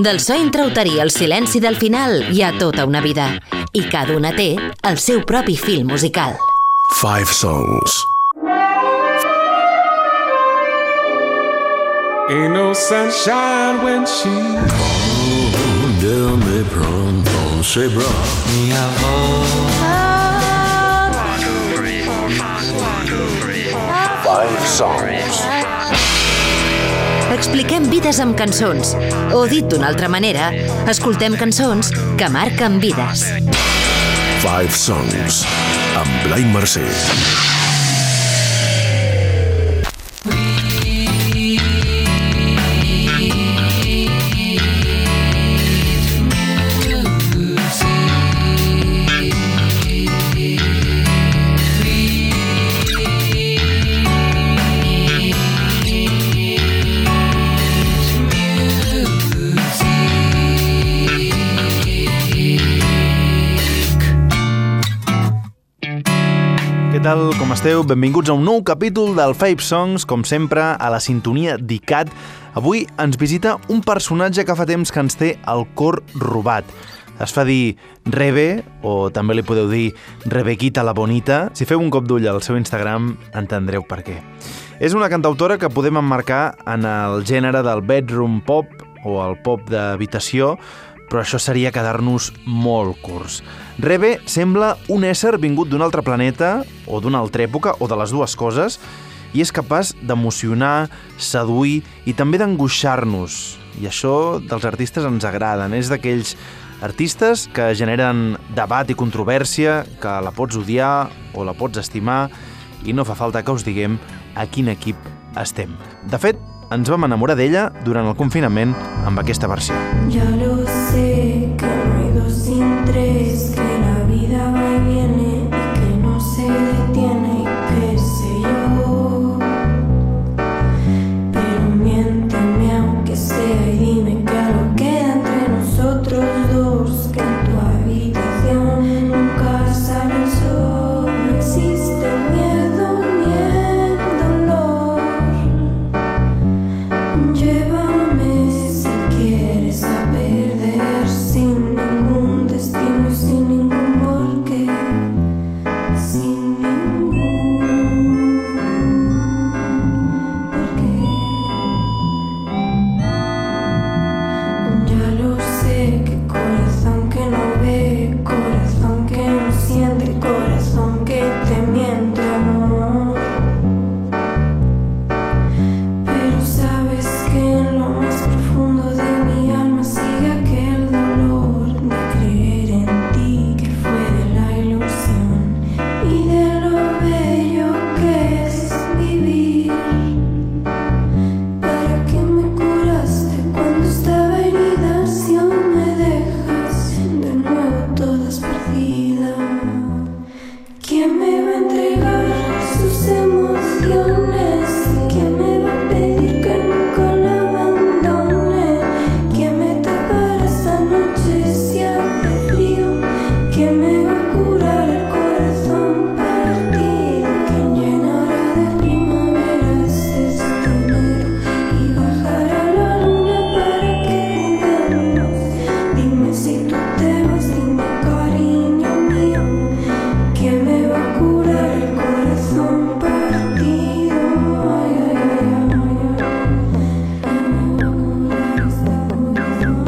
Del so intrauterí al silenci del final hi ha tota una vida. I cada una té el seu propi fil musical. 5 songs. Ain't no sunshine when she Del me pronto se bra. Mi Five songs. Expliquem vides amb cançons. O dit d'una altra manera, escoltem cançons que marquen vides. 5 songs. Amb Blai Mercè. Què tal, com esteu? Benvinguts a un nou capítol del 5 Songs, com sempre, a la sintonia d'ICAT. Avui ens visita un personatge que fa temps que ens té el cor robat. Es fa dir Rebe, o també li podeu dir Rebequita la Bonita. Si feu un cop d'ull al seu Instagram, entendreu per què. És una cantautora que podem emmarcar en el gènere del bedroom pop o el pop d'habitació, però això seria quedar-nos molt curts. Rebe sembla un ésser vingut d'un altre planeta o d'una altra època, o de les dues coses, i és capaç d'emocionar, seduir i també d'angoixar-nos. I això dels artistes ens agraden. És d'aquells artistes que generen debat i controvèrsia, que la pots odiar o la pots estimar, i no fa falta que us diguem a quin equip estem. De fet, ens vam enamorar d'ella durant el confinament amb aquesta versió. Ya lo sé, que no hay dos sin tres, que la vida va y viene y que no se detiene y qué sé yo. Pero miénteme aunque sea y dime que algo queda entre nosotros dos, que en tu habitación nunca sale el sol, no existe miedo ni el dolor. Llévame si quieres a perder sin ningún destino y sin ningún porqué, sin ningún porqué. Ya lo sé, que corazón que no ve, corazón que no siente, corazón que te miente, amor. Pero sabes que en lo más profundo de mi alma sigue aquel dolor de creer en ti, que fue de la ilusión y de lo bello que es vivir. ¿Para qué me curaste cuando estaba herida? Si aún me dejas de nuevo todas perdidas. ¿Quién me va a entregar sus emociones? ¿Quién me va a pedir que nunca la abandone? ¿Quién me tapará esta noche si hace frío? ¿Quién me va a curar el corazón partido? ¿Quién llenará de primaveras este enero y bajará la luna para que juguemos? Dime si tú te vas, dime cariño mío. ¿Quién me va a curar el corazón partido? Ay, ay, ay, ay, ay. ¿Quién me va a curar este corazón?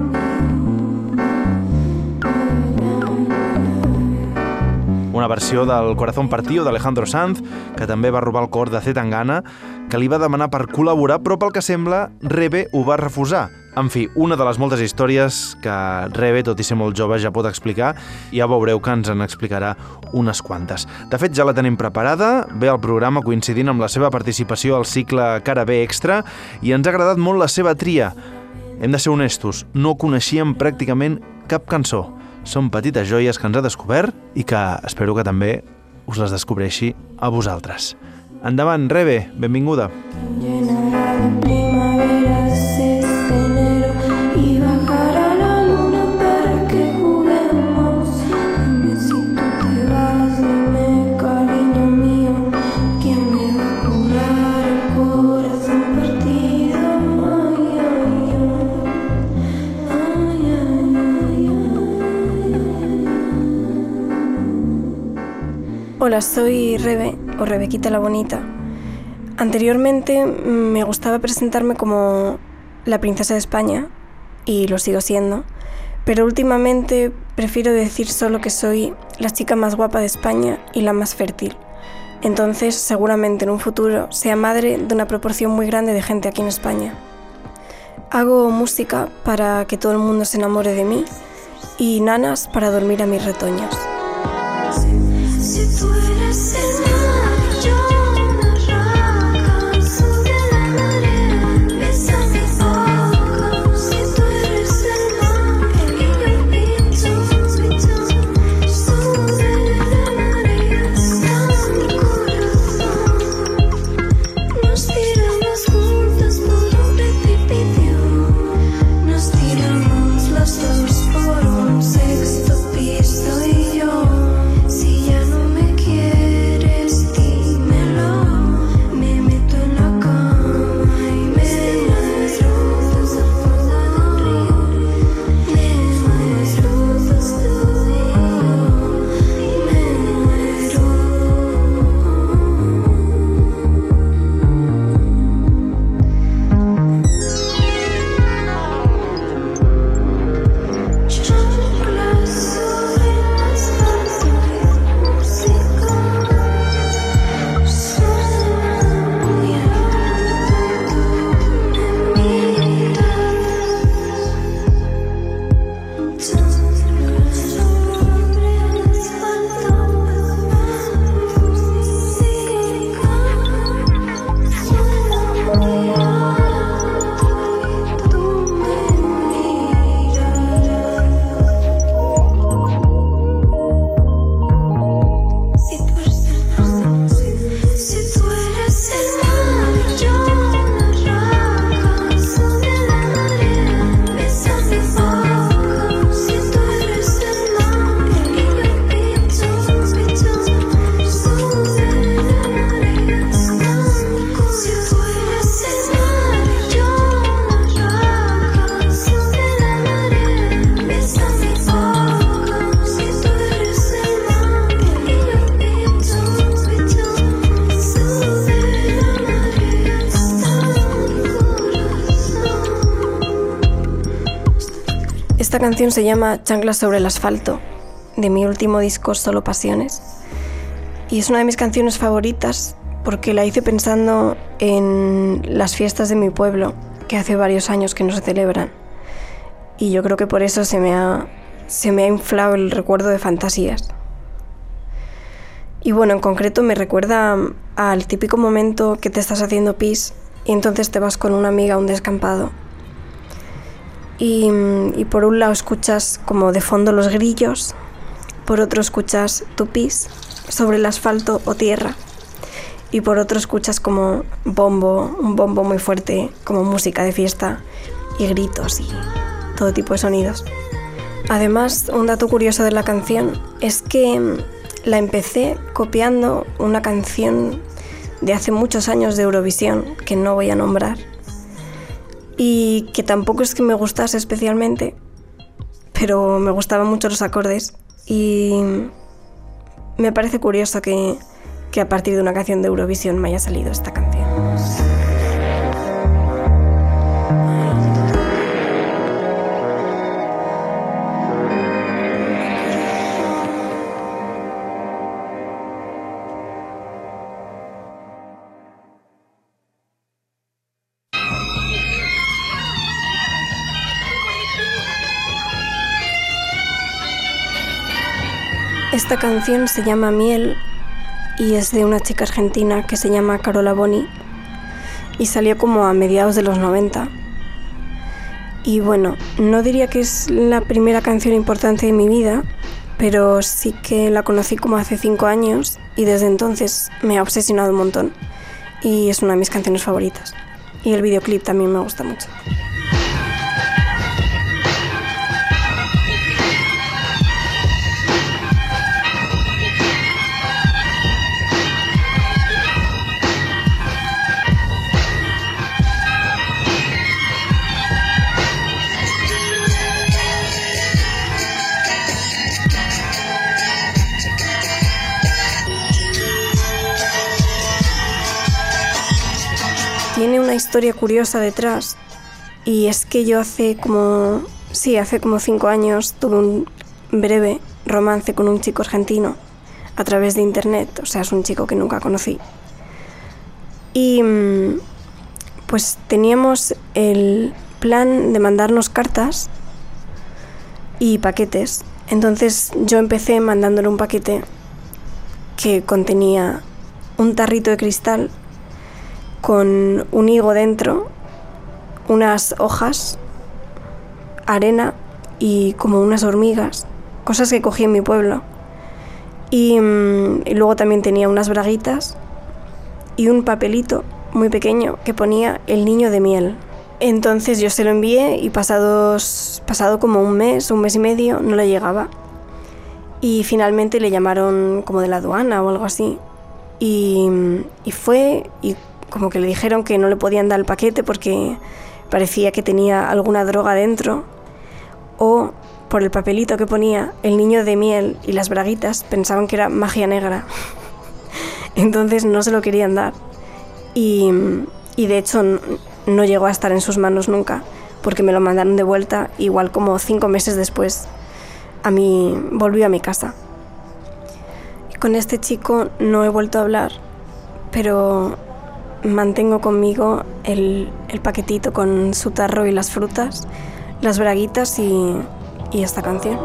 Una versió del Corazón Partido d'Alejandro Sanz, que també va robar el cor de C. Tangana, que li va demanar per col·laborar, però pel que sembla, Rebe ho va refusar. En fi, una de les moltes històries que Rebe, tot i ser molt jove, ja pot explicar, i ja veureu que ens en explicarà unes quantes. De fet, ja la tenim preparada, ve al programa coincidint amb la seva participació al cicle Cara B Extra, i ens ha agradat molt la seva tria. Hem de ser honestos, no coneixíem pràcticament cap cançó. Són petites joies que ens ha descobert i que espero que també us les descobreixi a vosaltres. Endavant, Rebe, benvinguda. Llenará de primaveras este enero y bajará la luna para que juguemos. Dime si tú te vas, dime cariño mío. ¿Quién me va a curar el corazón partido? Ay, ay, ay. Hola, soy Rebe, o Rebequita la Bonita. Anteriormente me gustaba presentarme como la princesa de España, y lo sigo siendo, pero últimamente prefiero decir solo que soy la chica más guapa de España y la más fértil. Entonces, seguramente en un futuro sea madre de una proporción muy grande de gente aquí en España. Hago música para que todo el mundo se enamore de mí y nanas para dormir a mis retoños. Si tú eres el mar, yo una roca, sube la marea, besa mi boca. Si tú eres el mar, el pito, sube la marea, está mi corazón. Nos tiramos juntos por un precipicio, nos tiramos los dos por un sexto piso y yo. Si ya no me quieres, dímelo. Me meto en la cama y me muero. Me muero, chanclas sobre el asfalto y música suena muy alto. Me miras, chanclas sobre el asfalto, música suena muy alto y tú me miras. Si tú eres el mar, yo una roca, sube la marea, besa mi boca. Si tú eres el mar, el pito, sube la marea, si tú eres el mar, yo una roca, sube la marea, besa mi boca. Si tú eres el mar, el pito, sube la marea, Esta canción se llama Chanclas sobre el asfalto, de mi último disco Solo Pasiones. Y es una de mis canciones favoritas porque la hice pensando en las fiestas de mi pueblo, que hace varios años que no se celebran. Y yo creo que por eso se me ha inflado el recuerdo de fantasías. Y bueno, en concreto me recuerda al típico momento que te estás haciendo pis y entonces te vas con una amiga a un descampado. Y por un lado escuchas como de fondo los grillos, por otro escuchas tu pis sobre el asfalto o tierra, y por otro escuchas como un bombo muy fuerte, como música de fiesta, y gritos y todo tipo de sonidos. Además, un dato curioso de la canción es que la empecé copiando una canción de hace muchos años de Eurovisión, que no voy a nombrar, y que tampoco es que me gustase especialmente, pero me gustaban mucho los acordes y me parece curioso que a partir de una canción de Eurovisión me haya salido esta canción. Esta canción se llama Miel y es de una chica argentina que se llama Carola Boni y salió como a mediados de los 90. Y bueno, no diría que es la primera canción importante de mi vida, pero sí que la conocí como hace 5 años y desde entonces me ha obsesionado un montón y es una de mis canciones favoritas. Y el videoclip también me gusta mucho. tiene una historia curiosa detrás. Y es que yo hace como 5 años tuve un breve romance con un chico argentino a través de internet. O sea, es un chico que nunca conocí. Y pues teníamos el plan de mandarnos cartas y paquetes. Entonces yo empecé mandándole un paquete que contenía un tarrito de cristal con un higo dentro, unas hojas, arena y como unas hormigas, cosas que cogí en mi pueblo. Y luego también tenía unas braguitas y un papelito muy pequeño que ponía el niño de miel. Entonces yo se lo envié y pasado como un mes y medio no le llegaba. Y finalmente le llamaron como de la aduana o algo así. Y fue y como que le dijeron que no le podían dar el paquete porque parecía que tenía alguna droga dentro, o por el papelito que ponía el niño de miel y las braguitas pensaban que era magia negra. Entonces no se lo querían dar. Y de hecho no llegó a estar en sus manos nunca, porque me lo mandaron de vuelta igual como 5 meses después. Volvió a mi casa. Y con este chico no he vuelto a hablar, pero mantengo conmigo el paquetito con su tarro y las frutas, las braguitas y esta canción.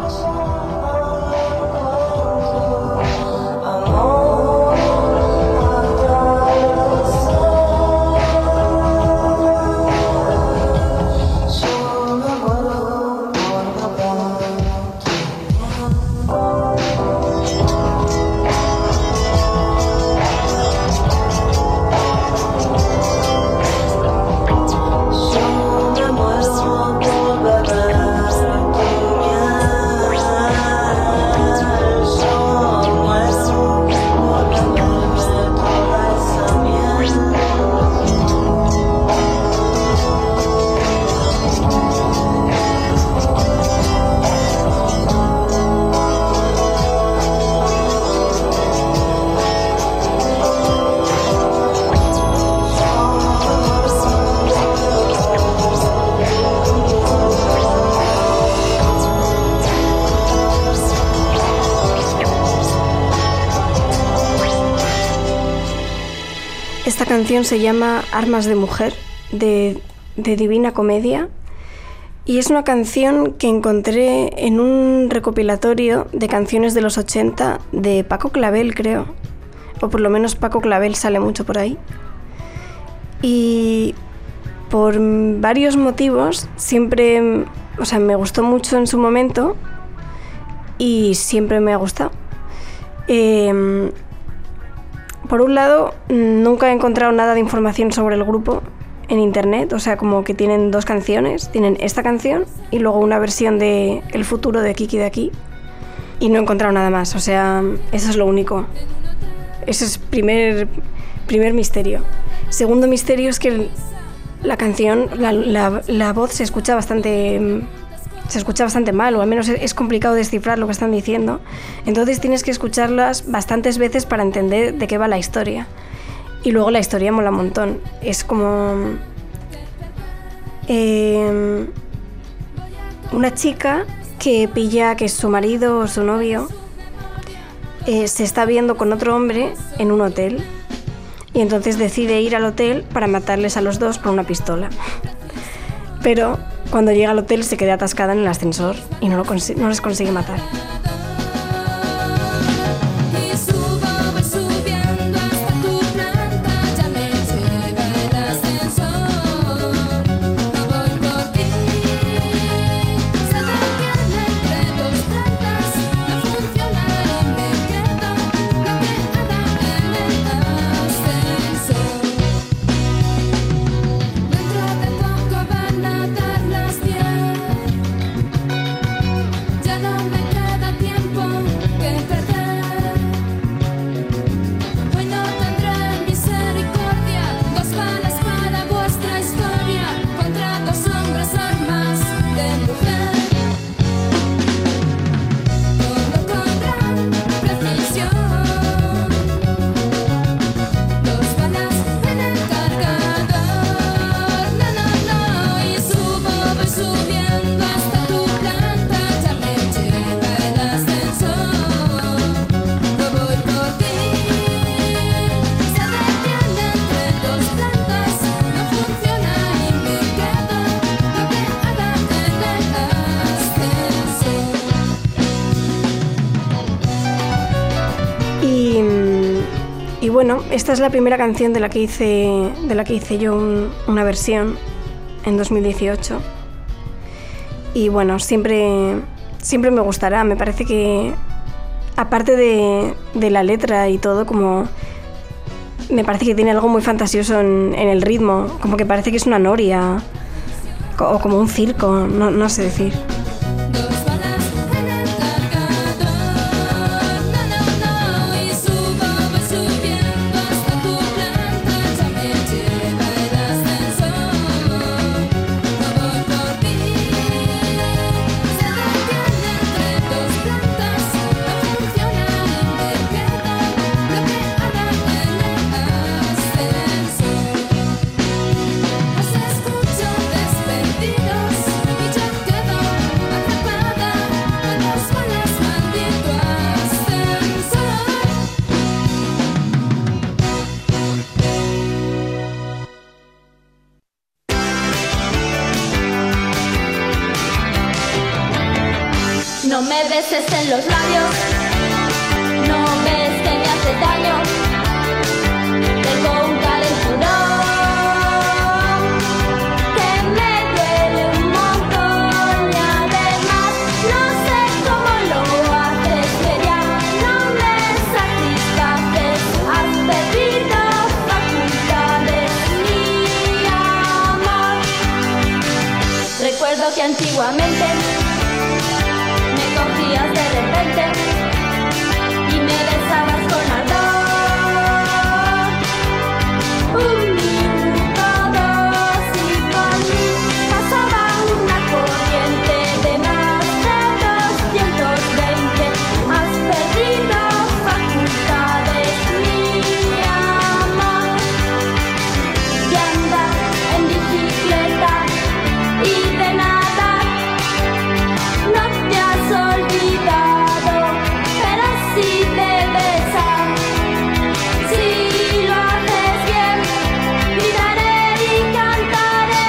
Esta canción se llama Armas de Mujer, de Divina Comedia, y es una canción que encontré en un recopilatorio de canciones de los 80 de Paco Clavel, creo, o por lo menos Paco Clavel sale mucho por ahí. Y por varios motivos siempre, me gustó mucho en su momento y siempre me ha gustado. Por un lado, nunca he encontrado nada de información sobre el grupo en internet, o sea, como que tienen 2 canciones, tienen esta canción y luego una versión de El futuro de Kiki de aquí, y no he encontrado nada más, o sea, eso es lo único. Ese es primer misterio. Segundo misterio es que la canción, la voz se escucha bastante mal, o al menos es complicado descifrar lo que están diciendo. Entonces tienes que escucharlas bastantes veces para entender de qué va la historia. Y luego la historia mola un montón. Es como una chica que pilla que su marido o su novio se está viendo con otro hombre en un hotel, y entonces decide ir al hotel para matarles a los dos con una pistola. Pero cuando llega al hotel se queda atascada en el ascensor y no les consigue matar. Ya no me queda Y bueno, esta es la primera canción de la que hice yo una versión en 2018. Y bueno, siempre me gustará. Me parece que, aparte de la letra y todo, como me parece que tiene algo muy fantasioso en el ritmo, como que parece que es una noria o como un circo, no sé decir. No me beses en los labios, no ves que me hace daño. Tengo un calenturón que me duele un montón y además no sé cómo lo haces, que ya no me satisfaces. Has perdido facultades, mi amor. Recuerdo que antiguamente cogías de repente y me besabas con ardor. Un minuto, dos y por mí pasaba una corriente de más de 220. Has perdido facultades, mi amor. Y andar en bicicleta y de nada no te has olvidado, pero sí de besar. Si lo haces bien, gritaré y cantaré.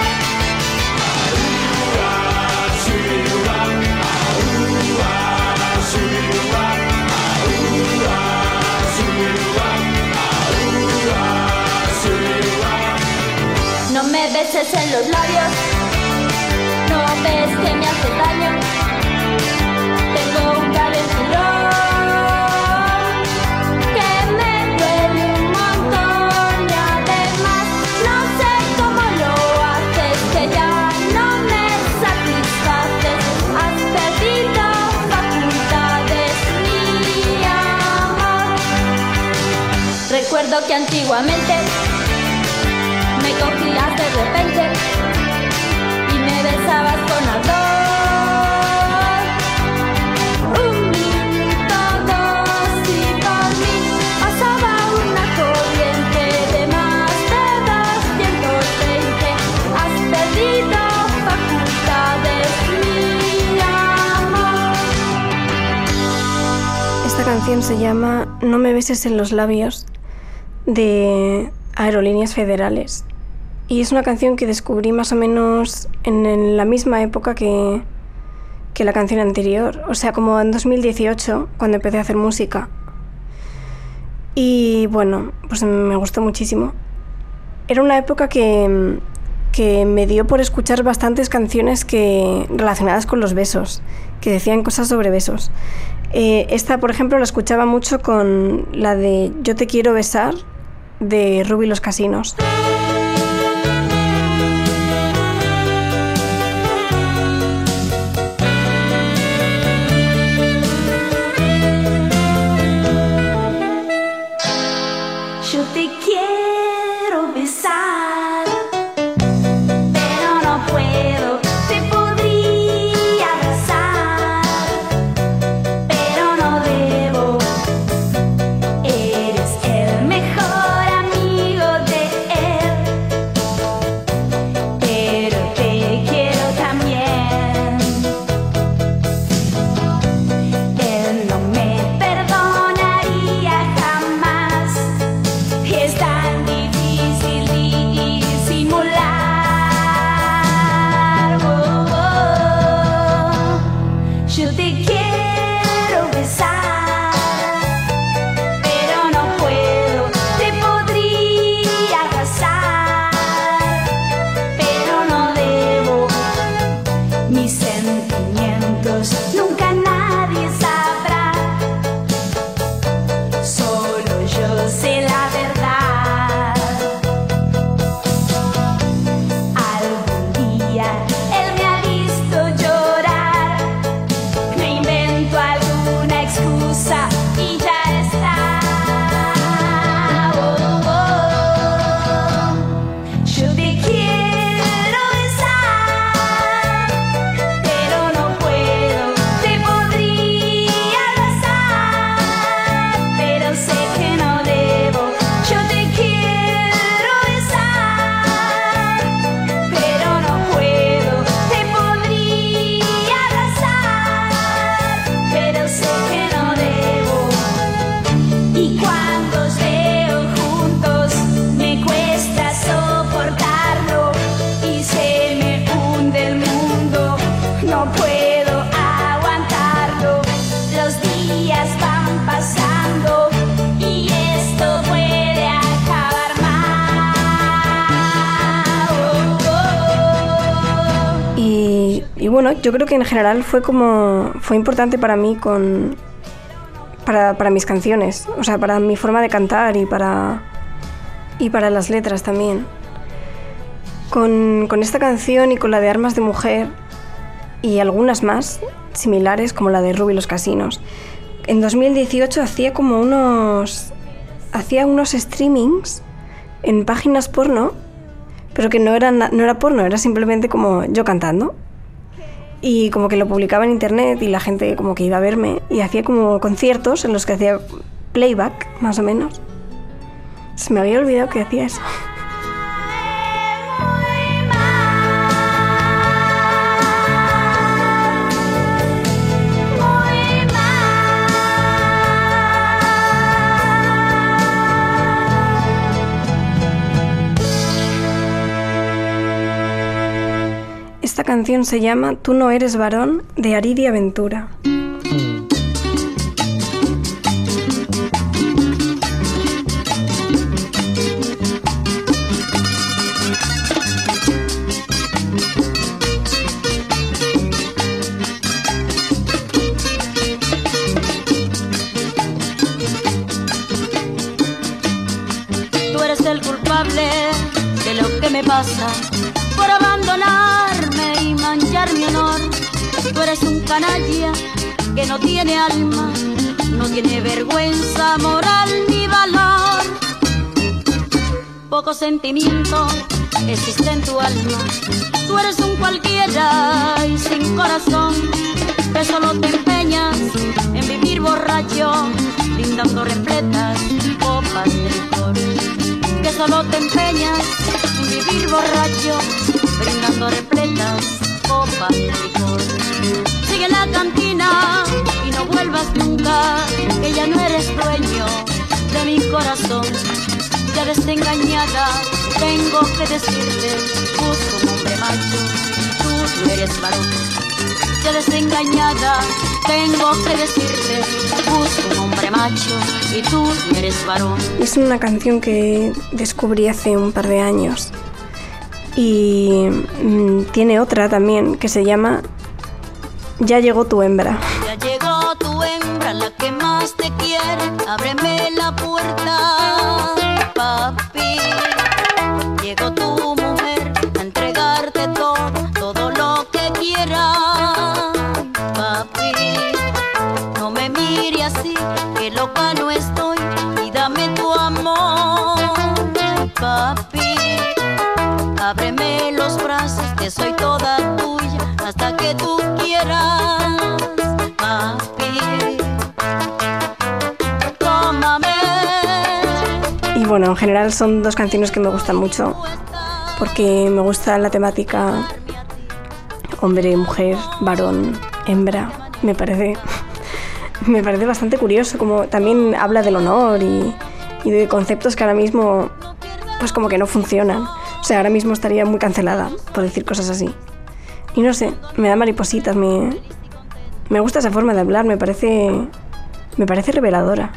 No me beses en los labios, no ves que me hace daño. Tengo un calenturón que me duele un montón y además no sé cómo lo haces, que ya no me satisfaces. Has perdido facultades, mi amor. Recuerdo que antiguamente me cogías de repente y me besabas con ardor. Esta canción se llama No me beses en los labios, de Aerolíneas Federales, y es una canción que descubrí más o menos en la misma época que la canción anterior, o sea, como en 2018, cuando empecé a hacer música. Y bueno, pues me gustó muchísimo. Era una época que me dio por escuchar bastantes canciones relacionadas con los besos, que decían cosas sobre besos. Esta, por ejemplo, la escuchaba mucho con la de Yo te quiero besar, de Ruby y los Casinos. Yo te quiero besar, pero no puedo. Te podría abrazar, pero no debo. Eres el mejor amigo de él, pero te quiero también. Él no me perdonaría jamás. Está sé la verdad. Algún día él me ha visto llorar, me invento alguna excusa y ya está. Oh, oh, yo te quiero besar, pero no puedo, te podría abrazar, pero sé que no debo. Yo te quiero besar, pero no puedo, te podría abrazar, pero sé que no debo. Y cuando os veo juntos me cuesta soportarlo y se me hunde el mundo, no puedo aguantarlo. Los días van pasando y esto puede acabar mal. Oh, oh. Y bueno, yo creo que en general fue importante para mí para mis canciones, o sea, para mi forma de cantar y para las letras también. Con esta canción y con la de Armas de Mujer y algunas más similares, como la de Ruby y los Casinos, en 2018 hacía unos streamings en páginas porno, pero que no era porno, era simplemente como yo cantando. Y como que lo publicaba en internet y la gente como que iba a verme, y hacía como conciertos en los que hacía playback, más o menos. Se me había olvidado que hacía eso. Esta canción se llama Tú no eres varón, de Aridi Aventura. Tú eres el culpable de lo que me pasa, por abandonarme y manchar mi honor. Tú eres un canalla que no tiene alma, no tiene vergüenza, moral ni valor. Poco sentimiento existe en tu alma. Tú eres un cualquiera y sin corazón, que solo te empeñas en vivir borracho, brindando repletas copas de licor. Que solo te empeñas en vivir borracho, brindando repletas copas de licor. Sigue en la cantina y no vuelvas nunca, que ya no eres dueño de mi corazón. Ya desengañada tengo que decirte, busco un hombre macho, tú no eres varón. Ya desengañada tengo que decirte, busco un hombre macho y tú no eres varón. Es una canción que descubrí hace un par de años. Y tiene otra también que se llama Ya llegó tu hembra. Ya llegó tu hembra, la que más te quiere, ábreme la puerta, papi. Llegó tu mujer a entregarte todo lo que quieras, papi. No me mire así, que loca no estoy, y dame tu amor, papi. Ábreme los brazos, que soy toda tuya, hasta que tú quieras, papi. Tómame. Y bueno, en general son dos canciones que me gustan mucho, porque me gusta la temática hombre, mujer, varón, hembra. Me parece bastante curioso, como también habla del honor y de conceptos que ahora mismo pues como que no funcionan. O sea, ahora mismo estaría muy cancelada por decir cosas así. Y no sé, me da maripositas, me gusta esa forma de hablar, me parece reveladora.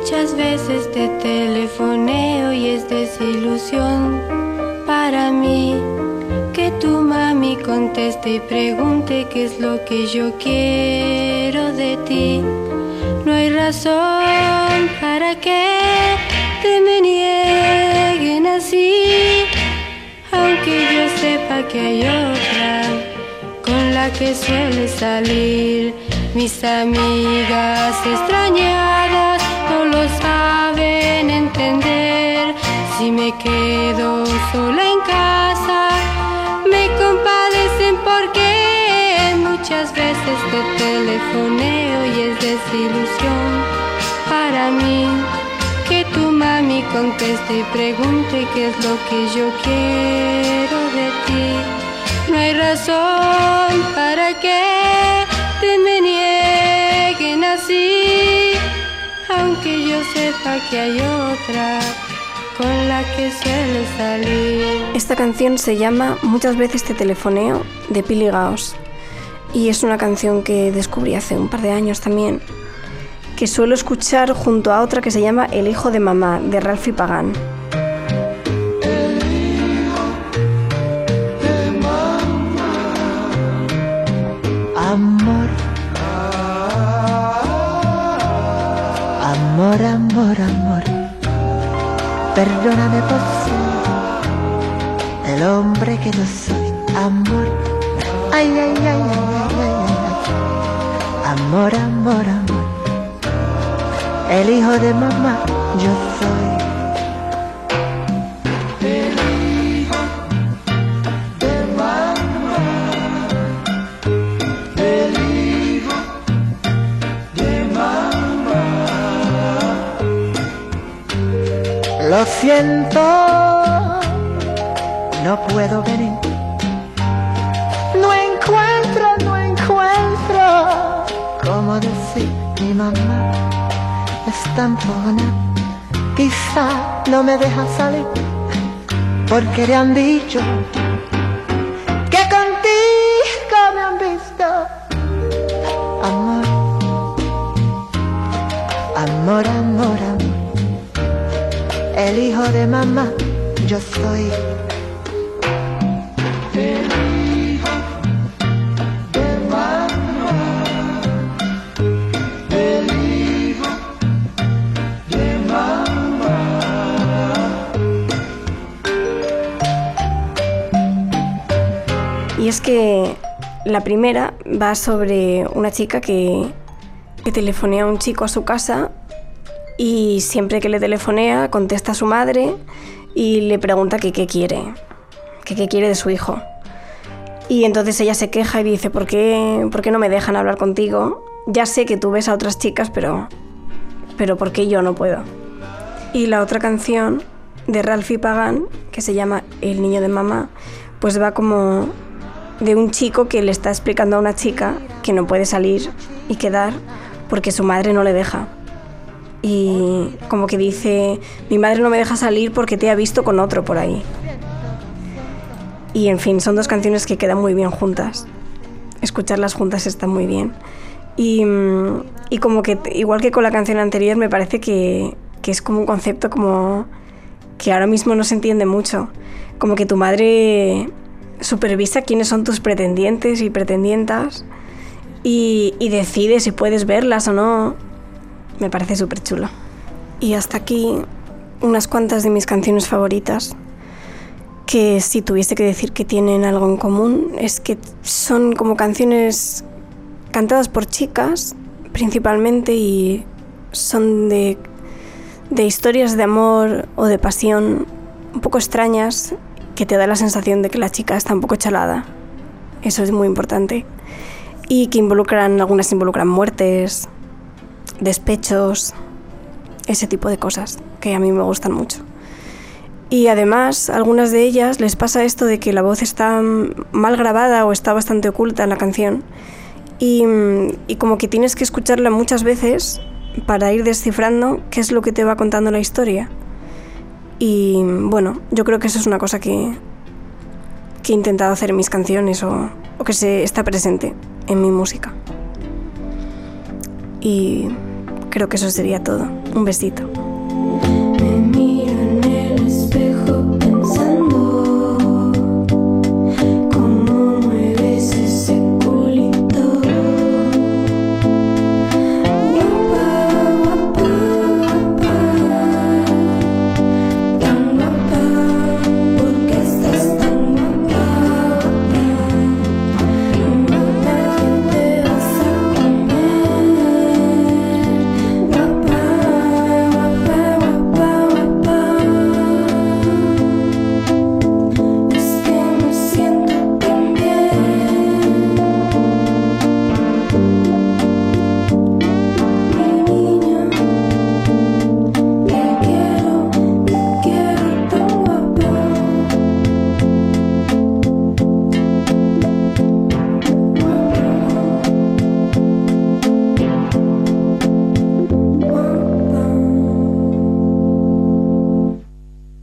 Muchas veces te telefoneo y es desilusión para mí que tu mami conteste y pregunte qué es lo que yo quiero de ti. No hay razón para que te me nieguen así, aunque yo sepa que hay otra con la que suele salir. Mis amigas extrañadas no lo saben entender. Si me quedo sola en casa, me compadecen porque muchas veces te telefoneo y es desilusión para mí que tu mami conteste y pregunte qué es lo que yo quiero de ti. No hay razón para que te me nieguen así, aunque yo sepa que hay otra con la que suele salir. Esta canción se llama Muchas veces te telefoneo, de Pili Gaos. Y es una canción que descubrí hace un par de años también, que suelo escuchar junto a otra que se llama El hijo de mamá, de Ralphie Pagán. Amor, amor, amor, amor, perdóname por ser el hombre que yo soy. Amor, ay, ay, ay, ay, ay, ay, ay. Amor, amor, amor, el hijo de mamá yo soy. Lo siento, no puedo venir. No encuentro cómo decir. Mi mamá está enfogonada, quizá no me deja salir, porque le han dicho que contigo me han visto. Amor, amor, amor, amor, el hijo de mamá yo soy. El hijo de mamá, el hijo de mamá. Y es que la primera va sobre una chica que telefonea a un chico a su casa. Y siempre que le telefonea contesta a su madre y le pregunta que qué quiere de su hijo. Y entonces ella se queja y dice, ¿por qué no me dejan hablar contigo? Ya sé que tú ves a otras chicas, pero ¿por qué yo no puedo? Y la otra canción de Ralphie Pagán, que se llama El niño de mamá, pues va como de un chico que le está explicando a una chica que no puede salir y quedar porque su madre no le deja. Y como que dice, mi madre no me deja salir porque te ha visto con otro por ahí. Y en fin, son dos canciones que quedan muy bien juntas. Escucharlas juntas está muy bien. Y como que, igual que con la canción anterior, me parece que es como un concepto como que ahora mismo no se entiende mucho. Como que tu madre supervisa quiénes son tus pretendientes y pretendientas y decide si puedes verlas o no. Me parece súper chulo. Y hasta aquí unas cuantas de mis canciones favoritas, que si tuviese que decir que tienen algo en común, es que son como canciones cantadas por chicas, principalmente, y son de historias de amor o de pasión un poco extrañas, que te da la sensación de que la chica está un poco chalada. Eso es muy importante. Y que algunas involucran muertes, despechos, ese tipo de cosas que a mí me gustan mucho. Y además, a algunas de ellas les pasa esto de que la voz está mal grabada o está bastante oculta en la canción y como que tienes que escucharla muchas veces para ir descifrando qué es lo que te va contando la historia. Y bueno, yo creo que eso es una cosa que he intentado hacer en mis canciones o que está presente en mi música. Y creo que eso sería todo. Un besito.